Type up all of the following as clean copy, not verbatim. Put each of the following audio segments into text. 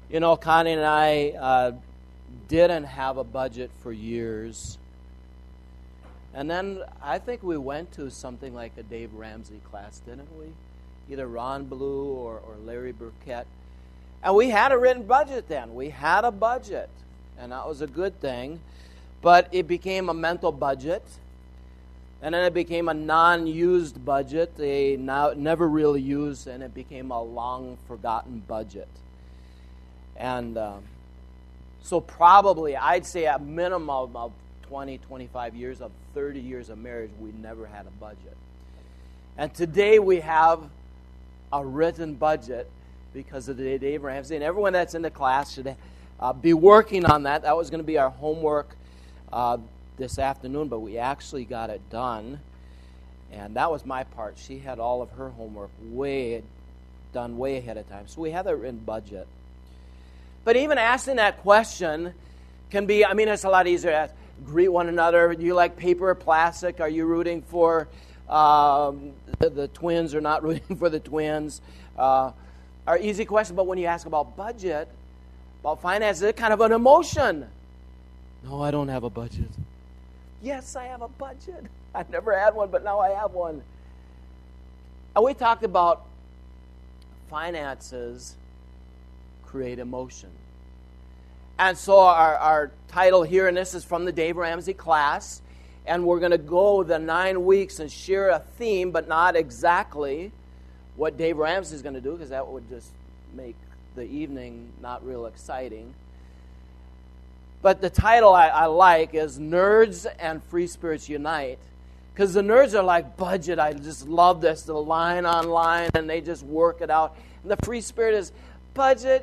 You know, Connie and I didn't have a budget for years. And then I think we went to something like a Dave Ramsey class, didn't we? Either Ron Blue or Larry Burkett. And we had a written budget then. We had a budget. And that was a good thing. But it became a mental budget. And then it became a non-used budget, never really used, and it became a long-forgotten budget. And so probably, I'd say a minimum of 20, 25 years of 30 years of marriage, we never had a budget. And today we have a written budget because of the Dave Ramsey. And everyone that's in the class should be working on that. That was going to be our homework this afternoon, but we actually got it done. And that was my part. She had all of her homework done way ahead of time. So we had a written budget. But even asking that question can be, it's a lot easier to ask, greet one another. Do you like paper or plastic? Are you rooting for the twins or not rooting for the twins? Are easy questions, but when you ask about budget, about finances, it's kind of an emotion. No, I don't have a budget. Yes, I have a budget. I've never had one, but now I have one. And we talked about finances create emotion. And so our title here, and this is from the Dave Ramsey class, and we're going to go the 9 weeks and share a theme, but not exactly what Dave Ramsey is going to do, because that would just make the evening not real exciting. But the title I like is Nerds and Free Spirits Unite, because the nerds are like, budget, I just love this, the line on line, and they just work it out. And the free spirit is, budget,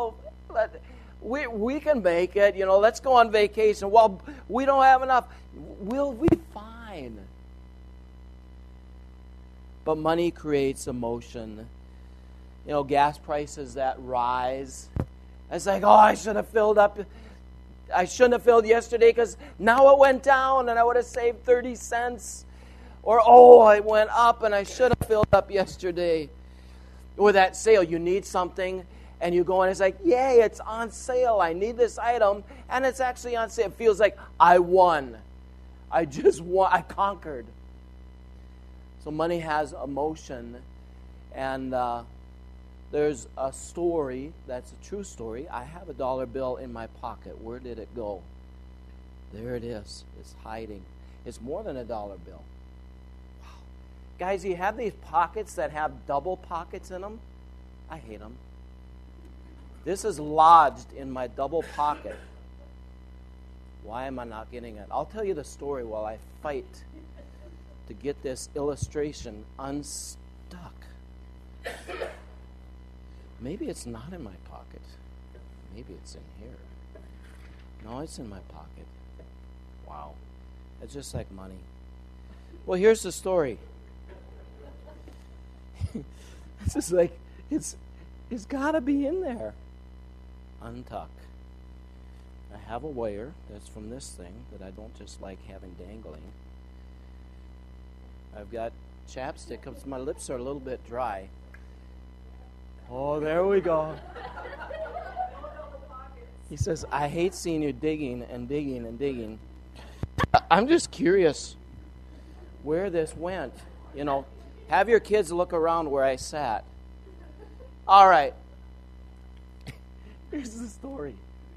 we can make it, let's go on vacation. Well, we don't have enough. We'll be fine. But money creates emotion. Gas prices that rise. It's like, I should have filled up. I shouldn't have filled yesterday because now it went down and I would have saved 30 cents. Or, it went up and I should have filled up yesterday. Or that sale, you need something and you go and it's like, yay, it's on sale. I need this item and it's actually on sale. It feels like I won. I just won. I conquered. So money has emotion. And there's a story, that's a true story. I have a dollar bill in my pocket. Where did it go? There it is. It's hiding. It's more than a dollar bill. Wow. Guys, you have these pockets that have double pockets in them? I hate them. This is lodged in my double pocket. Why am I not getting it? I'll tell you the story while I fight to get this illustration unstuck. Maybe it's not in my pocket. Maybe it's in here. No, it's in my pocket. Wow. It's just like money. Well, here's the story. It's just like, it's got to be in there. Untuck. I have a wire that's from this thing that I don't just like having dangling. I've got chapstick because my lips are a little bit dry. Oh, there we go. He says, I hate seeing you digging and digging and digging. I'm just curious where this went. Have your kids look around where I sat. All right. Here's the story.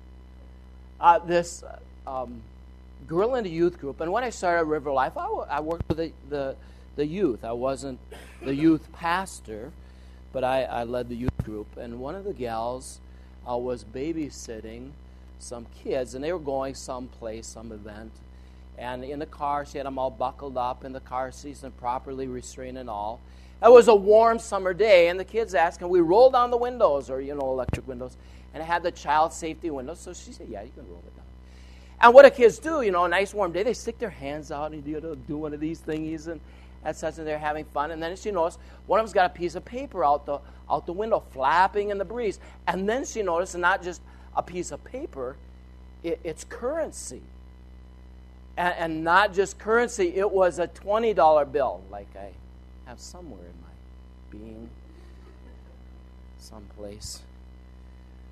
This girl in the youth group, and when I started River Life, I worked with the youth. I wasn't the youth pastor, but I led the youth group. And one of the gals was babysitting some kids, and they were going someplace, some event. And in the car, she had them all buckled up in the car seats and properly restrained and all. It was a warm summer day, and the kids asked, can we roll down the windows, or, electric windows? And it had the child safety windows, so she said, yeah, you can roll it down. And what do kids do, a nice warm day? They stick their hands out and do one of these thingies, and that's such, and they're having fun. And then she noticed one of them's got a piece of paper out the window, flapping in the breeze. And then she noticed, and not just a piece of paper, it's currency. And not just currency, it was a $20 bill, like I have somewhere in my being, someplace.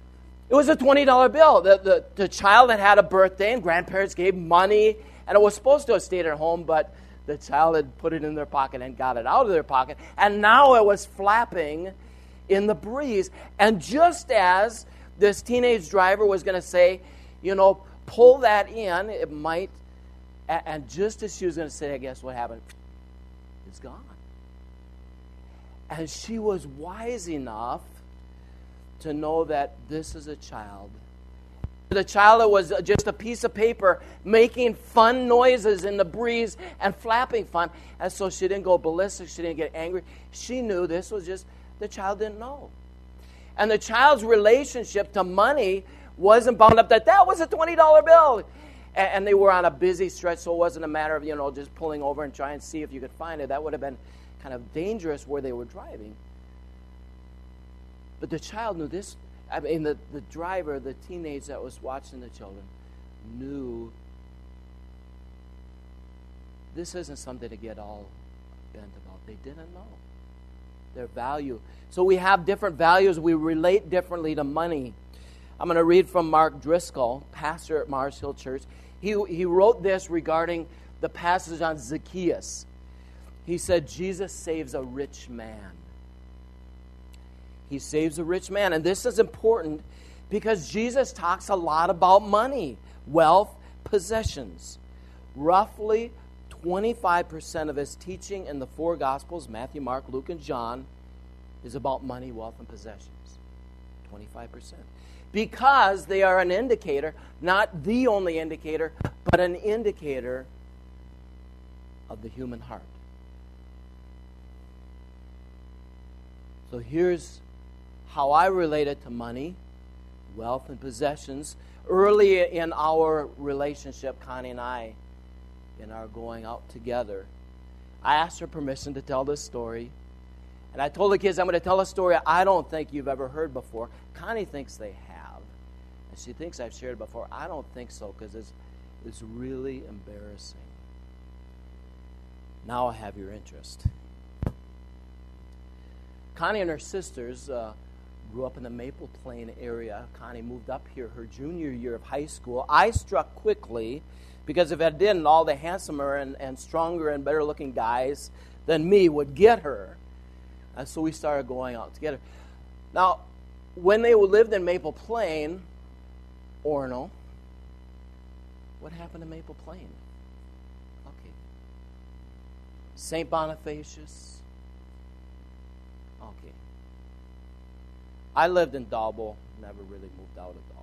It was a $20 bill. The child had a birthday, and grandparents gave money, and it was supposed to have stayed at home, but the child had put it in their pocket and got it out of their pocket, and now it was flapping in the breeze. And just as this teenage driver was going to say, pull that in, it might, and just as she was going to say, I guess what happened? It's gone. And she was wise enough to know that this is a child. The child was just a piece of paper making fun noises in the breeze and flapping fun. And so she didn't go ballistic. She didn't get angry. She knew this was just, the child didn't know. And the child's relationship to money wasn't bound up that was a $20 bill. And they were on a busy stretch, so it wasn't a matter of, just pulling over and trying to see if you could find it. That would have been kind of dangerous where they were driving. But the child knew this. I mean, the driver, the teenager that was watching the children, knew this isn't something to get all bent about. They didn't know their value. So we have different values. We relate differently to money. I'm going to read from Mark Driscoll, pastor at Mars Hill Church. He wrote this regarding the passage on Zacchaeus. He said, Jesus saves a rich man. He saves a rich man. And this is important because Jesus talks a lot about money, wealth, possessions. Roughly 25% of his teaching in the four Gospels, Matthew, Mark, Luke, and John, is about money, wealth, and possessions. 25%. Because they are an indicator, not the only indicator, but an indicator of the human heart. So here's how I related to money, wealth, and possessions early in our relationship, Connie and I, in our going out together. I asked her permission to tell this story. And I told the kids, I'm going to tell a story I don't think you've ever heard before. Connie thinks they have. And she thinks I've shared it before. I don't think so because it's really embarrassing. Now I have your interest. Connie and her sisters grew up in the Maple Plain area. Connie moved up here her junior year of high school. I struck quickly because if I didn't, all the handsomer and stronger and better looking guys than me would get her. And so we started going out together. Now, when they lived in Maple Plain, Orono, what happened to Maple Plain? Okay. St. Bonifacius. Okay. I lived in Dalbo, never really moved out of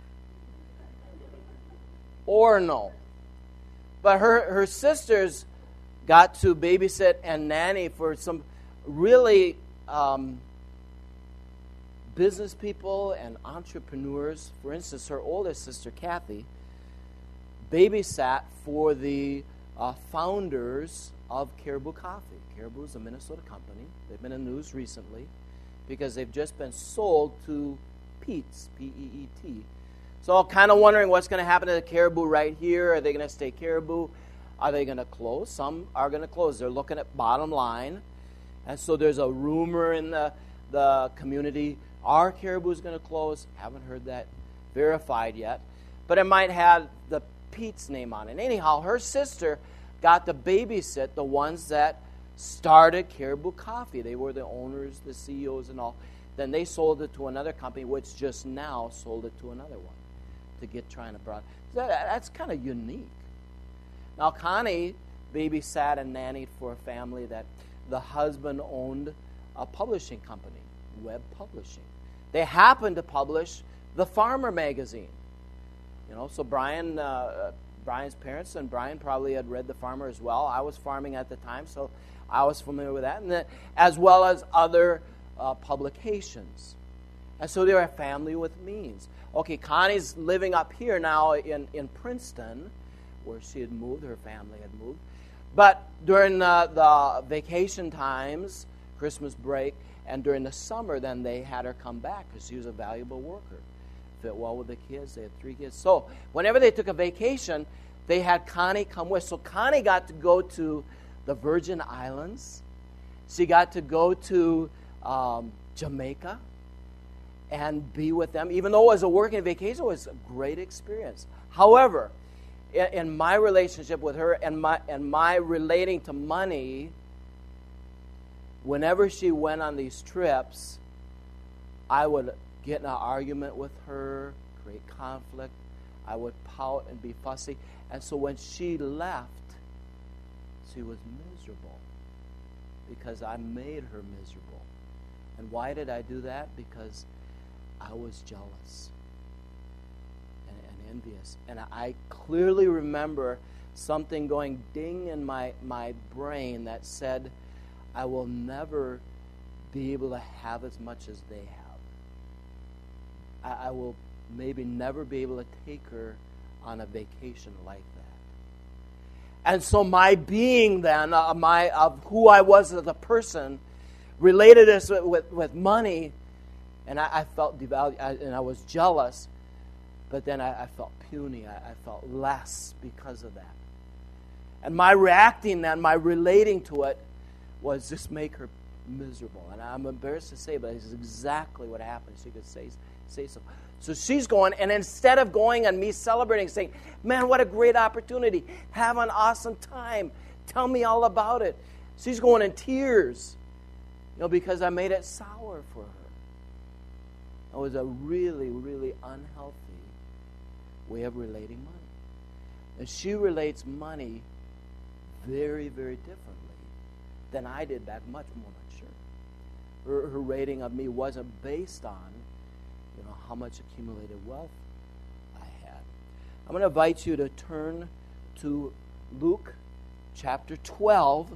Dalbo. Orono. But her sisters got to babysit and nanny for some really business people and entrepreneurs. For instance, her oldest sister, Kathy, babysat for the founders of Caribou Coffee. Caribou is a Minnesota company. They've been in the news recently because they've just been sold to Peet's, P-E-E-T. So I'm kind of wondering what's going to happen to the Caribou right here. Are they going to stay Caribou? Are they going to close? Some are going to close. They're looking at bottom line. And so there's a rumor in the community, are Caribou's going to close? Haven't heard that verified yet. But it might have the Pete's name on it. Anyhow, her sister got to babysit the ones that started Caribou Coffee. They were the owners, the CEOs and all. Then they sold it to another company, which just now sold it to another one to get trying to broaden. That's kind of unique. Now, Connie babysat and nannied for a family that the husband owned a publishing company, Web Publishing. They happened to publish the Farmer magazine. So Brian's parents and Brian probably had read the Farmer as well. I was farming at the time, so I was familiar with that, and then, as well as other publications. And so they were a family with means. Okay, Connie's living up here now in Princeton, where she had moved, her family had moved. But during the vacation times, Christmas break, and during the summer, then they had her come back because she was a valuable worker. Fit well with the kids. They had 3 kids. So whenever they took a vacation, they had Connie come with. So Connie got to go to the Virgin Islands. She got to go to Jamaica. and be with them. Even though it was a working vacation, it was a great experience. However, in my relationship with her and my relating to money, whenever she went on these trips, I would get in an argument with her, create conflict. I would pout and be fussy. And so when she left, she was miserable because I made her miserable. And why did I do that? Because I was jealous and envious. And I clearly remember something going ding in my brain that said, I will never be able to have as much as they have. I will maybe never be able to take her on a vacation like that. And so my being then, of who I was as a person, related this with money, and I felt devalued, and I was jealous, but then I felt puny. I felt less because of that. And my reacting then, my relating to it, was just make her miserable. And I'm embarrassed to say, but it's exactly what happened. She could say so. So she's going, and instead of going and me celebrating, saying, man, what a great opportunity. Have an awesome time. Tell me all about it. She's going in tears, because I made it sour for her. It was a really, really unhealthy way of relating money. And she relates money very, very differently than I did back much more mature. Her rating of me wasn't based on, how much accumulated wealth I had. I'm going to invite you to turn to Luke chapter 12.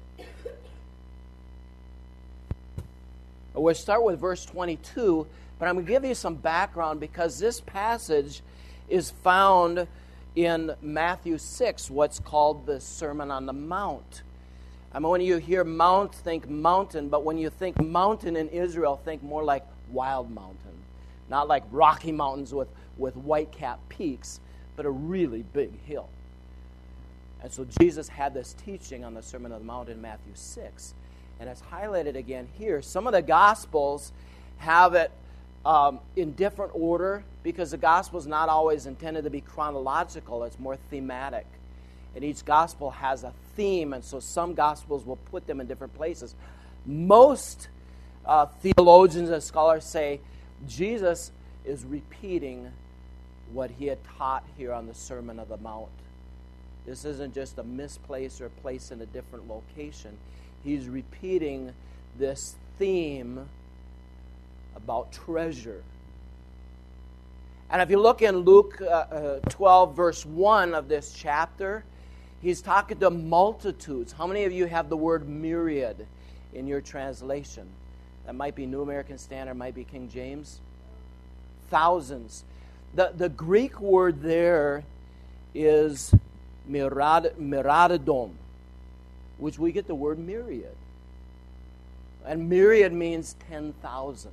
We'll start with verse 22, but I'm going to give you some background because this passage is found in Matthew 6, what's called the Sermon on the Mount. When you hear mount, think mountain, but when you think mountain in Israel, think more like wild mountain. Not like Rocky Mountains with white-capped peaks, but a really big hill. And so Jesus had this teaching on the Sermon on the Mount in Matthew 6. And it's highlighted again here. Some of the Gospels have it in different order because the Gospel is not always intended to be chronological. It's more thematic. And each Gospel has a theme, and so some Gospels will put them in different places. Most theologians and scholars say Jesus is repeating what he had taught here on the Sermon on the Mount. This isn't just a misplaced or a place in a different location. He's repeating this theme about treasure. And if you look in Luke 12, verse 1 of this chapter, he's talking to multitudes. How many of you have the word myriad in your translation? That might be New American Standard, might be King James. Thousands. The Greek word there is myriadon, which we get the word myriad. And myriad means 10,000.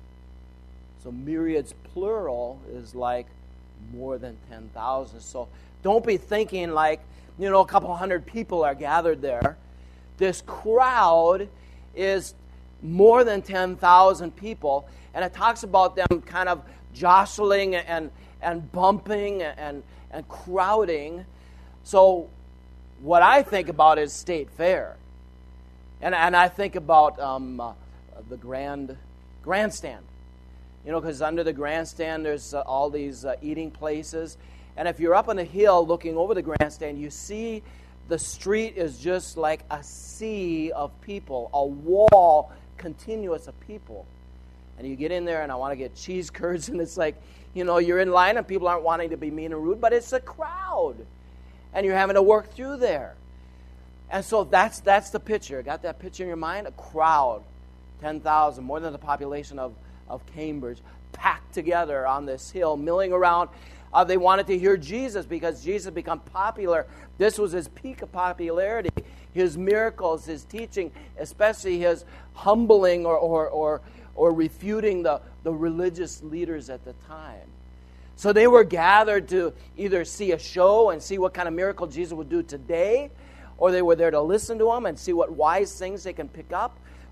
So myriads plural is like more than 10,000. So don't be thinking like, a couple hundred people are gathered there. This crowd is more than 10,000 people, and it talks about them kind of jostling and bumping and crowding. So what I think about is State Fair. And I think about the grandstand. Because under the grandstand there's all these eating places. And if you're up on a hill looking over the grandstand, you see the street is just like a sea of people, a wall continuous of people. And you get in there, and I want to get cheese curds, and it's like, you're in line, and people aren't wanting to be mean and rude, but it's a crowd. And you're having to work through there. And so that's the picture. Got that picture in your mind? A crowd, 10,000, more than the population of Cambridge, packed together on this hill, milling around. They wanted to hear Jesus because Jesus had become popular. This was his peak of popularity. His miracles, his teaching, especially his humbling or refuting the religious leaders at the time. So they were gathered to either see a show and see what kind of miracle Jesus would do today, or they were there to listen to him and see what wise things they can pick up,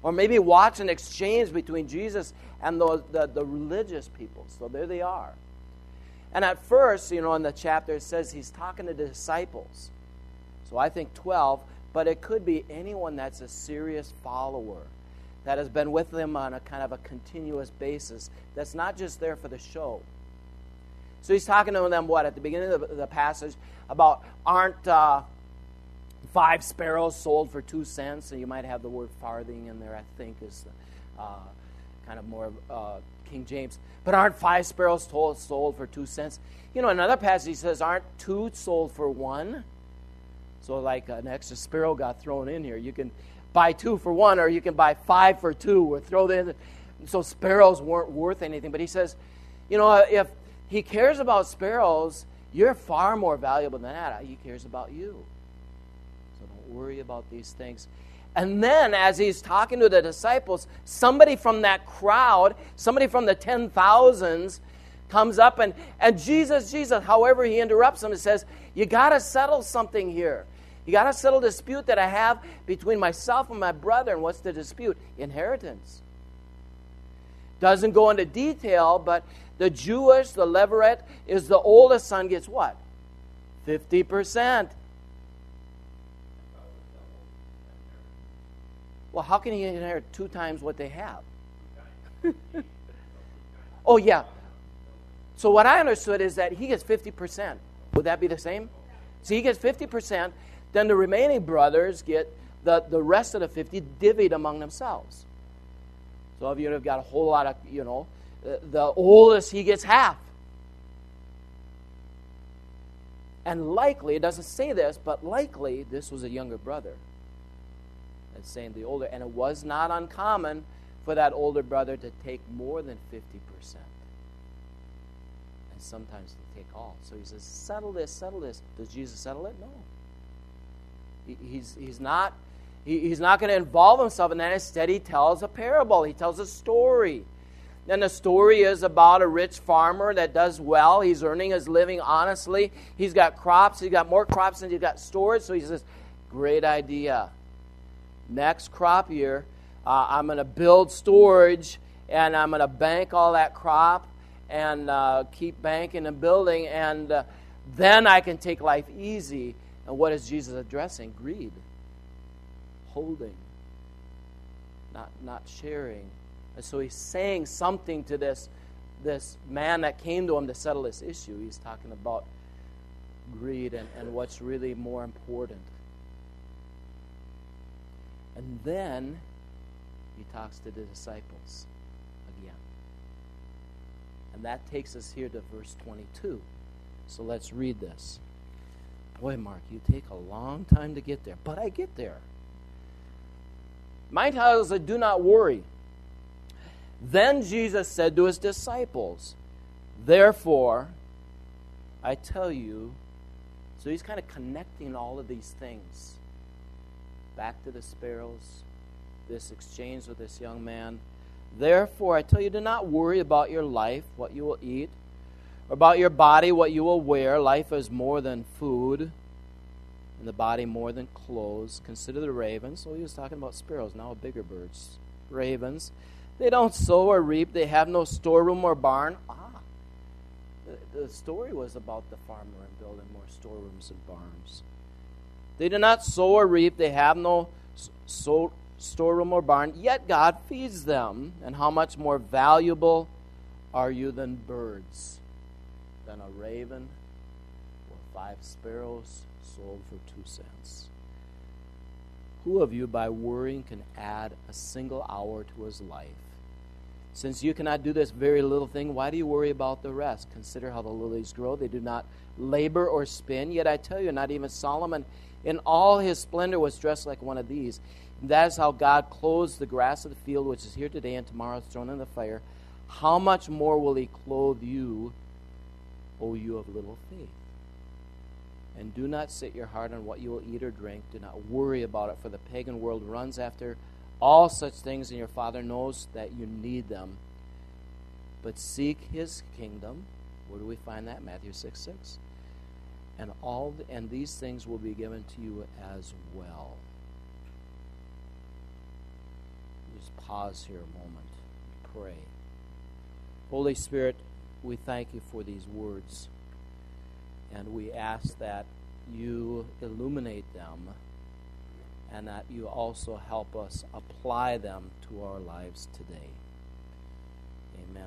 Or maybe watch an exchange between Jesus and the religious people. So there they are. And at first, in the chapter, it says he's talking to the disciples. So I think 12, but it could be anyone that's a serious follower that has been with them on a kind of a continuous basis, that's not just there for the show. So he's talking to them, at the beginning of the passage, about aren't 5 sparrows sold for 2 cents? And you might have the word farthing in there, I think, is kind of more King James. But aren't 5 sparrows sold for 2 cents? Another passage he says, aren't 2 sold for 1? So like an extra sparrow got thrown in here. You can buy 2 for 1, or you can buy 5 for 2, or throw them in. So sparrows weren't worth anything. But he says, if he cares about sparrows, you're far more valuable than that. He cares about you. So don't worry about these things. And then as he's talking to the disciples, somebody from that crowd, somebody from the 10,000s, comes up and Jesus, however he interrupts them and says, you got to settle something here. You got to settle a dispute that I have between myself and my brother. And what's the dispute? Inheritance. Doesn't go into detail, but the Levirate, is the oldest son gets what? 50%. Well, how can he inherit 2 times what they have? Oh, yeah. So what I understood is that he gets 50%. Would that be the same? So he gets 50%, then the remaining brothers get the rest of the 50 divvied among themselves. So if you have got a whole lot of, the oldest, he gets half. And likely, it doesn't say this, but likely this was a younger brother. It's saying the older, and it was not uncommon for that older brother to take more than 50%. And sometimes to take all. So he says, settle this. Does Jesus settle it? No. He's not going to involve himself in that. Instead, he tells a parable. He tells a story. And the story is about a rich farmer that does well. He's earning his living honestly. He's got crops. He's got more crops than he's got storage. So he says, great idea. Next crop year, I'm going to build storage, and I'm going to bank all that crop and keep banking and building, and then I can take life easy. And what is Jesus addressing? Greed. Holding. Not sharing. And so he's saying something to this man that came to him to settle this issue. He's talking about greed and what's really more important. And then he talks to the disciples again. And that takes us here to verse 22. So let's read this. Boy, Mark, you take a long time to get there, but I get there. Mine tells us, do not worry. Then Jesus said to his disciples, therefore, I tell you, so he's kind of connecting all of these things. Back to the sparrows, this exchange with this young man. Therefore, I tell you, do not worry about your life, what you will eat, or about your body, what you will wear. Life is more than food, and the body more than clothes. Consider the ravens. So he was talking about sparrows, now bigger birds. Ravens. They don't sow or reap. They have no storeroom or barn. The story was about the farmer and building more storerooms and barns. They do not sow or reap. They have no storeroom or barn. Yet God feeds them. And how much more valuable are you than birds? Than a raven or 5 sparrows sold for 2 cents? Who of you by worrying can add a single hour to his life? Since you cannot do this very little thing, why do you worry about the rest? Consider how the lilies grow. They do not labor or spin. Yet I tell you, not even Solomon in all his splendor was dressed like one of these. And that is how God clothes the grass of the field, which is here today and tomorrow is thrown in the fire. How much more will he clothe you, O you of little faith? And do not set your heart on what you will eat or drink. Do not worry about it, for the pagan world runs after all such things, and your Father knows that you need them. But seek his kingdom. Where do we find that? Matthew 6:6. And these things will be given to you as well. You Just pause here a moment. Pray. Holy Spirit, we thank you for these words. And we ask that you illuminate them and that you also help us apply them to our lives today. Amen.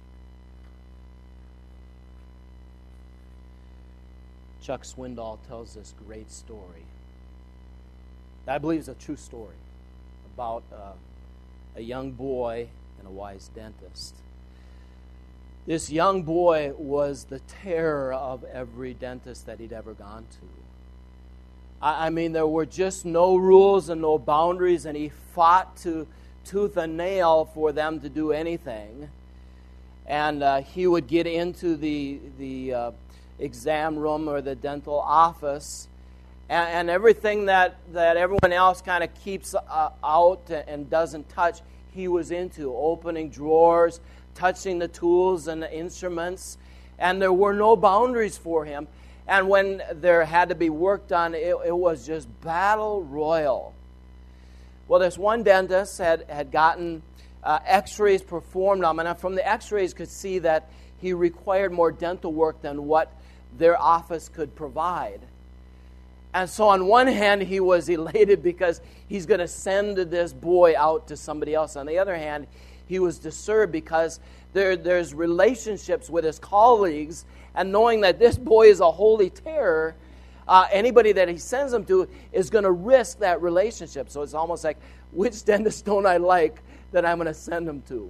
Chuck Swindoll tells this great story. I believe it's a true story about a young boy and a wise dentist. This young boy was the terror of every dentist that he'd ever gone to. I mean, there were just no rules and no boundaries, and he fought to tooth and nail for them to do anything. And he would get into the exam room or the dental office, and everything that everyone else kind of keeps out and doesn't touch, he was into. Opening drawers, touching the tools and the instruments, and there were no boundaries for him. And when there had to be work done, it was just battle royal. Well, this one dentist had gotten x-rays performed on him, and from the x-rays could see that he required more dental work than what their office could provide. And so on one hand, he was elated because he's going to send this boy out to somebody else. On the other hand, he was disturbed because there's relationships with his colleagues, and knowing that this boy is a holy terror, anybody that he sends him to is going to risk that relationship. So it's almost like, which dentist don't I like that I'm going to send him to?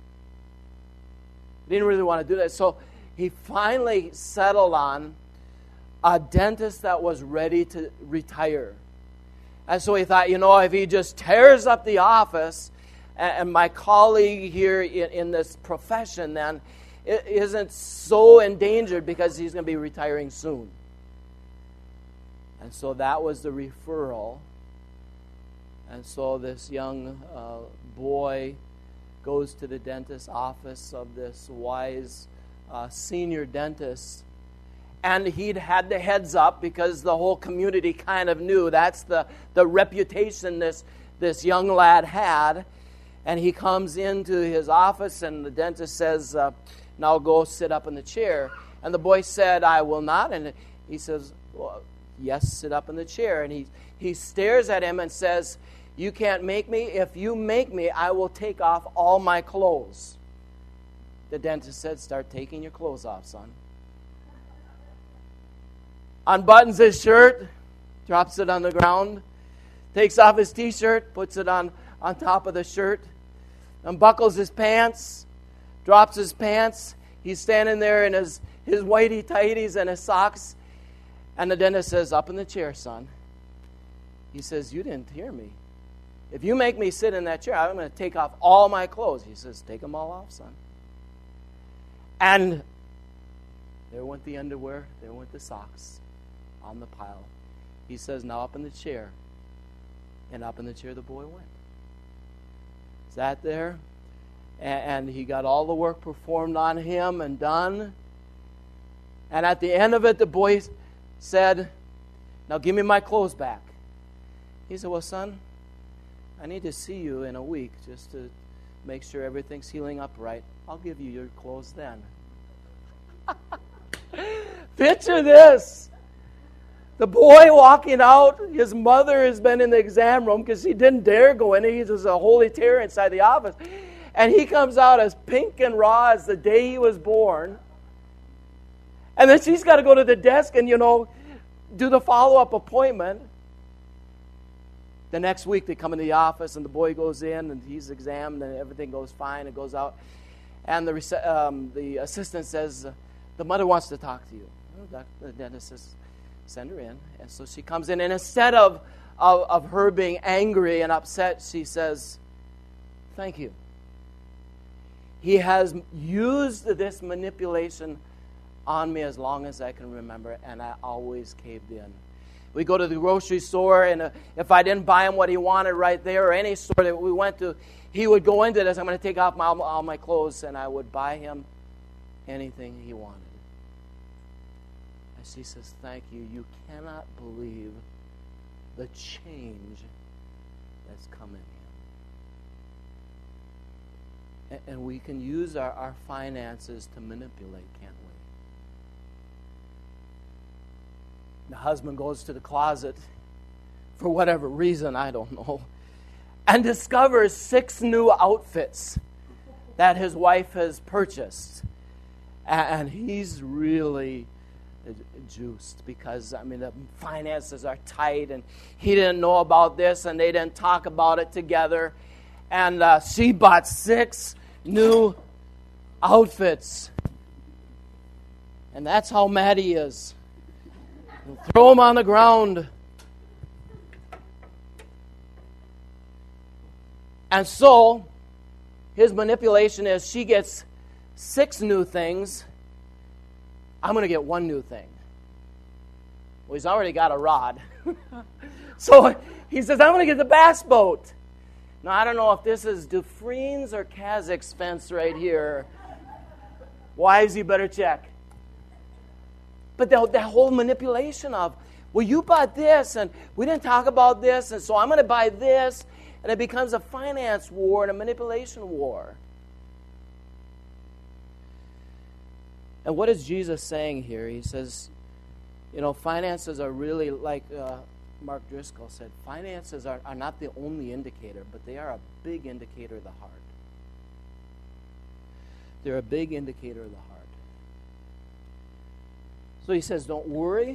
He didn't really want to do that. So he finally settled on a dentist that was ready to retire. And so he thought, if he just tears up the office, and my colleague here in this profession then isn't so endangered because he's going to be retiring soon. And so that was the referral. And so this young boy goes to the dentist's office of this wise senior dentist. And he'd had the heads up because the whole community kind of knew that's the reputation this young lad had. And he comes into his office, and the dentist says, now go sit up in the chair. And the boy said, I will not. And he says, well, yes, sit up in the chair. And he stares at him and says, you can't make me. If you make me, I will take off all my clothes. The dentist said, start taking your clothes off, son. Unbuttons his shirt, drops it on the ground, takes off his T-shirt, puts it on top of the shirt, unbuckles his pants, drops his pants. He's standing there in his whitey tighties and his socks. And the dentist says, up in the chair, son. He says, you didn't hear me. If you make me sit in that chair, I'm going to take off all my clothes. He says, take them all off, son. And there went the underwear, there went the socks on the pile. He says, now up in the chair. And up in the chair the boy went. Sat there, and he got all the work performed on him and done. And at the end of it, the boy said, now give me my clothes back. He said, well, son, I need to see you in a week just to make sure everything's healing up right. I'll give you your clothes then. Picture this. The boy walking out, his mother has been in the exam room because he didn't dare go in. He was a holy terror inside the office. And he comes out as pink and raw as the day he was born. And then she's got to go to the desk and, do the follow-up appointment. The next week they come in the office and the boy goes in and he's examined and everything goes fine. It goes out. And the assistant says, the mother wants to talk to you. The dentist says, send her in. And so she comes in, and instead of her being angry and upset, she says, thank you. He has used this manipulation on me as long as I can remember, and I always caved in. We go to the grocery store, and if I didn't buy him what he wanted right there, or any store that we went to, he would go into this, I'm going to take off all my clothes, and I would buy him anything he wanted. And she says, thank you. You cannot believe the change that's come in him. And we can use our finances to manipulate, can't we? The husband goes to the closet for whatever reason, I don't know, and discovers 6 new outfits that his wife has purchased. And he's really juiced because, the finances are tight, and he didn't know about this, and they didn't talk about it together. And she bought 6 new outfits. And that's how mad he is. And throw him on the ground. And so, his manipulation is she gets 6 new things. I'm going to get 1 new thing. Well, he's already got a rod. So he says, I'm going to get the bass boat. Now, I don't know if this is Dufresne's or Kazakh's fence right here. Wives, you better check. But that whole manipulation of, well, you bought this, and we didn't talk about this, and so I'm going to buy this, and it becomes a finance war and a manipulation war. And what is Jesus saying here? He says, finances are really, like Mark Driscoll said, finances are not the only indicator, but they are a big indicator of the heart. They're a big indicator of the heart. So he says, don't worry.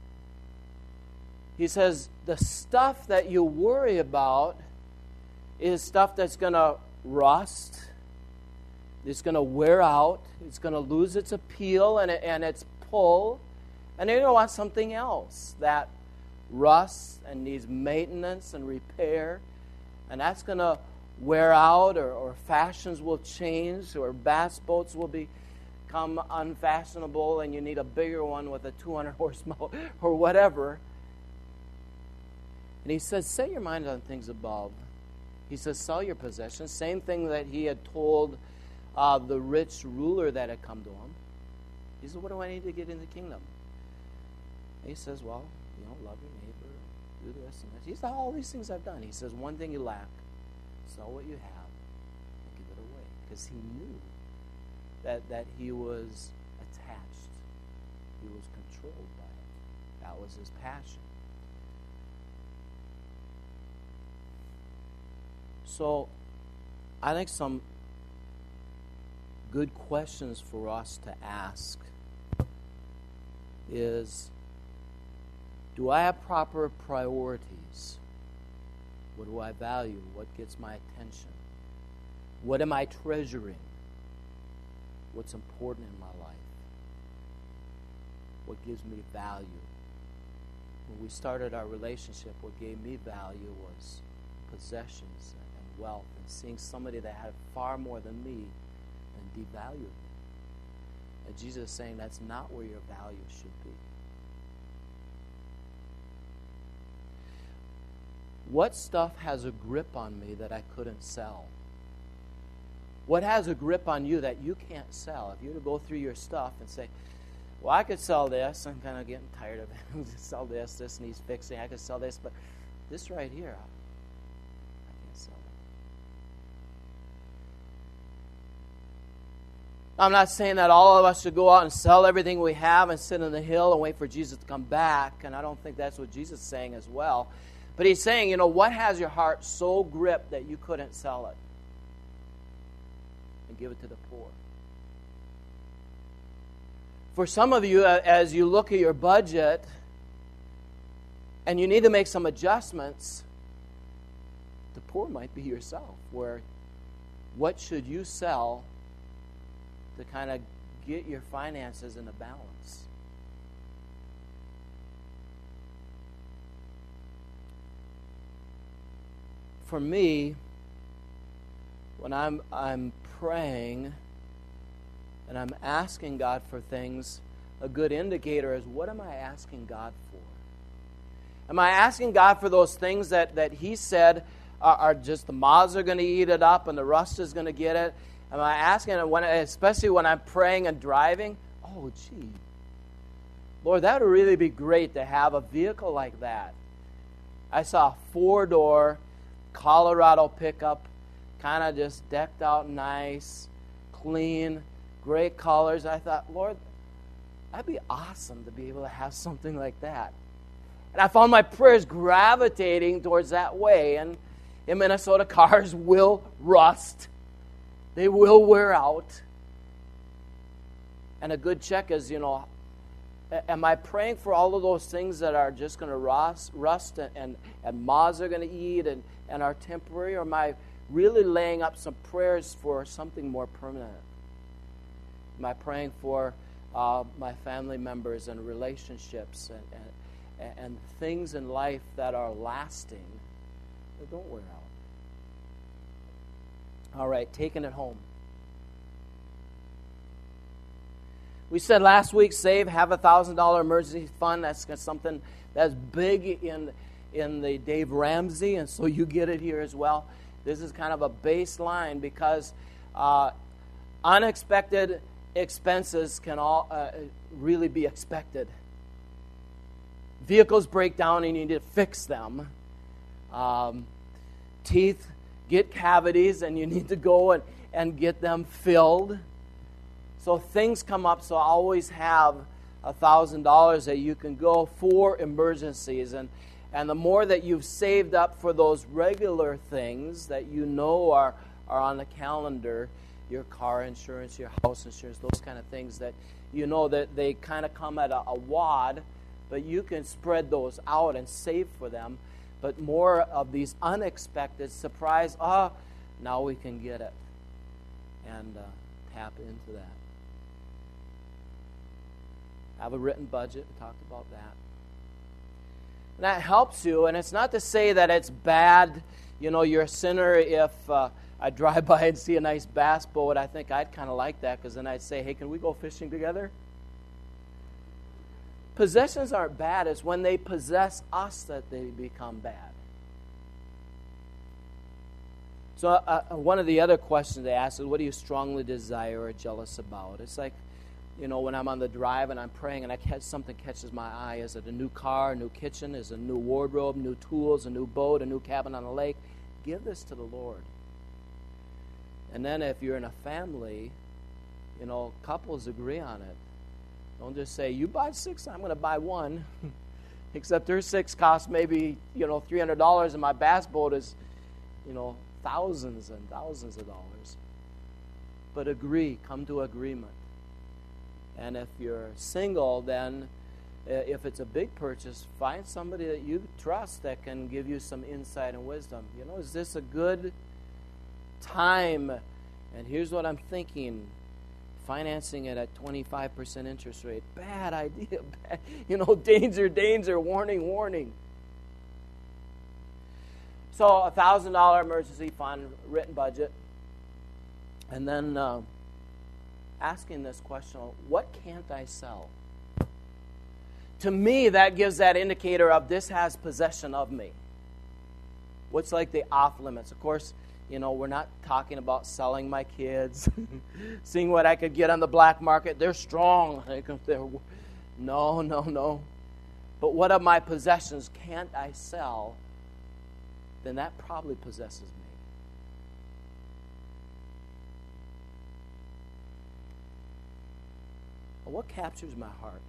He says, the stuff that you worry about is stuff that's going to rust. It's going to wear out. It's going to lose its appeal and its pull. And you're going to want something else that rusts and needs maintenance and repair. And that's going to wear out, or fashions will change, or bass boats will become unfashionable, and you need a bigger one with a 200 horsepower or whatever. And he says, set your mind on things above. He says, sell your possessions. Same thing that he had told the rich ruler that had come to him. He said, what do I need to get in the kingdom? And he says, well, love your neighbor, do this and this. He said, all these things I've done. He says, one thing you lack, sell what you have and give it away. Because he knew that he was attached. He was controlled by it. That was his passion. So, I think some good questions for us to ask is, do I have proper priorities? What do I value? What gets my attention? What am I treasuring? What's important in my life? What gives me value? When we started our relationship, what gave me value was possessions and wealth, and seeing somebody that had far more than me and devalued me. And Jesus is saying that's not where your value should be. What stuff has a grip on me that I couldn't sell? What has a grip on you that you can't sell? If you were to go through your stuff and say, well, I could sell this. I'm kind of getting tired of it. Sell this. This needs fixing. I could sell this. But this right here, I can't sell it. I'm not saying that all of us should go out and sell everything we have and sit on the hill and wait for Jesus to come back. And I don't think that's what Jesus is saying as well. But he's saying, what has your heart so gripped that you couldn't sell it? And give it to the poor. For some of you, as you look at your budget and you need to make some adjustments, the poor might be yourself, where what should you sell to kind of get your finances in a balance? For me, when I'm praying and I'm asking God for things, a good indicator is, what am I asking God for? Am I asking God for those things that He said are just the moths are going to eat it up and the rust is going to get it? Am I asking, especially when I'm praying and driving, oh, gee, Lord, that would really be great to have a vehicle like that. I saw a 4-door Colorado pickup kind of just decked out nice, clean, great colors. I thought, Lord, that'd be awesome to be able to have something like that. And I found my prayers gravitating towards that way. And in Minnesota, cars will rust. They will wear out. And a good check is, am I praying for all of those things that are just going to rust and moths are going to eat and are temporary? Or am I really laying up some prayers for something more permanent? Am I praying for my family members and relationships and things in life that are lasting, that don't wear out? All right, taking it home. We said last week, have $1,000 emergency fund. That's something that's big in the Dave Ramsey, and so you get it here as well. This is kind of a baseline because unexpected expenses can all really be expected. Vehicles break down and you need to fix them. Teeth get cavities and you need to go and get them filled. So things come up, so always have $1,000 that you can go for emergencies. And the more that you've saved up for those regular things that you know are on the calendar, your car insurance, your house insurance, those kind of things that you know that they kind of come at a wad, but you can spread those out and save for them. But more of these unexpected surprise, now we can get it and tap into that. Have a written budget. We talked about that. And that helps you, and it's not to say that it's bad, you're a sinner if I drive by and see a nice bass boat. I think I'd kind of like that because then I'd say, hey, can we go fishing together? Possessions aren't bad. It's when they possess us that they become bad. So one of the other questions they ask is, what do you strongly desire or jealous about? It's like, when I'm on the drive and I'm praying and something catches my eye. Is it a new car, a new kitchen? Is it a new wardrobe, new tools, a new boat, a new cabin on the lake? Give this to the Lord. And then if you're in a family, couples agree on it. Don't just say, you buy 6, I'm going to buy 1. Except their 6 costs maybe, $300 and my bass boat is, thousands and thousands of dollars. But agree, come to agreement. And if you're single, then if it's a big purchase, find somebody that you trust that can give you some insight and wisdom. Is this a good time? And here's what I'm thinking. Financing it at 25% interest rate. Bad idea. Danger, warning. So $1,000 emergency fund, written budget. And then asking this question, what can't I sell? To me, that gives that indicator of this has possession of me. What's like the off limits? Of course, we're not talking about selling my kids, seeing what I could get on the black market. They're strong. No. But what of my possessions can't I sell? Then that probably possesses me. What captures my heart?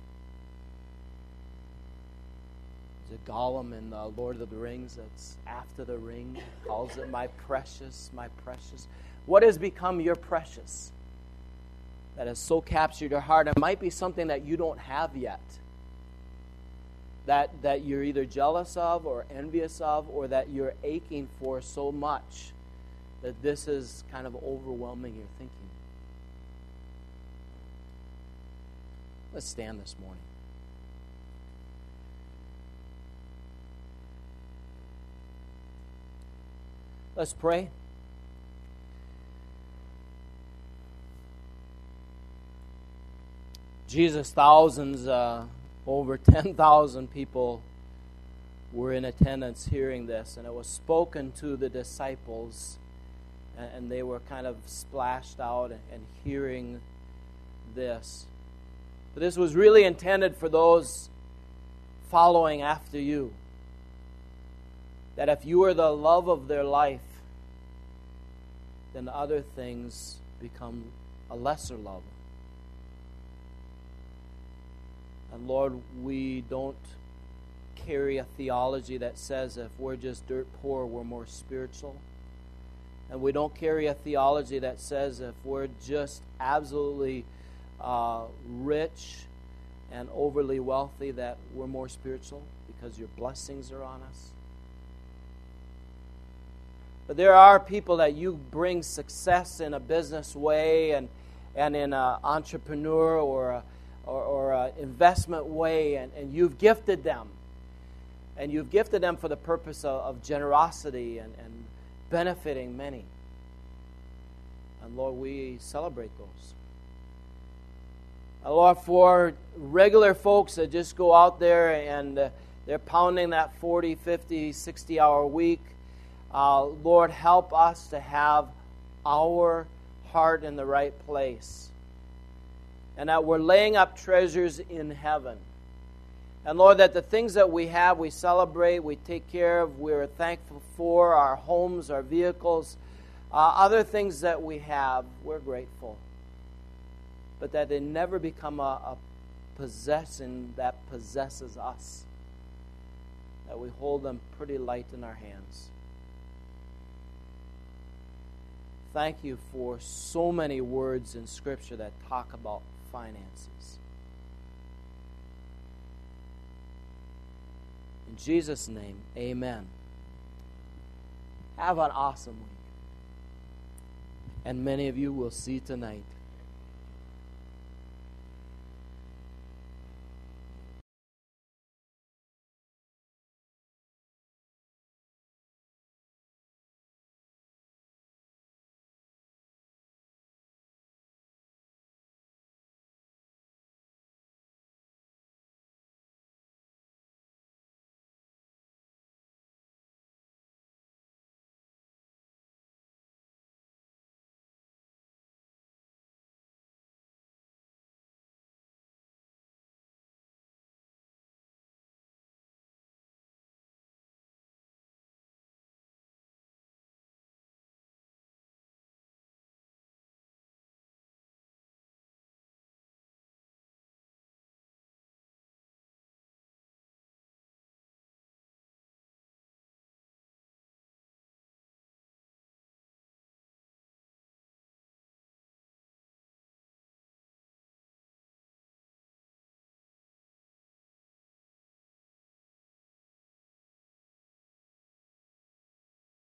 Is it Gollum in the Lord of the Rings that's after the ring, calls it my precious, my precious? What has become your precious that has so captured your heart? It might be something that you don't have yet, that you're either jealous of or envious of, or that you're aching for so much that this is kind of overwhelming your thinking. Let's stand this morning. Let's pray. Jesus, thousands, over 10,000 people were in attendance hearing this, and it was spoken to the disciples, and they were kind of splashed out and hearing this. But this was really intended for those following after you. That if you are the love of their life, then other things become a lesser level. And Lord, we don't carry a theology that says if we're just dirt poor, we're more spiritual. And we don't carry a theology that says if we're just absolutely rich and overly wealthy that we're more spiritual because your blessings are on us. But there are people that you bring success in a business way and in an entrepreneur or an investment way, and you've gifted them. And you've gifted them for the purpose of generosity and benefiting many. And Lord, we celebrate those. And Lord, for regular folks that just go out there and they're pounding that 40, 50, 60-hour week, Lord, help us to have our heart in the right place. And that we're laying up treasures in heaven. And Lord, that the things that we have, we celebrate, we take care of, we're thankful for, our homes, our vehicles, other things that we have, we're grateful. But that they never become a possession that possesses us. That we hold them pretty light in our hands. Thank you for so many words in Scripture that talk about finances. In Jesus' name, amen. Have an awesome week. And many of you will see tonight.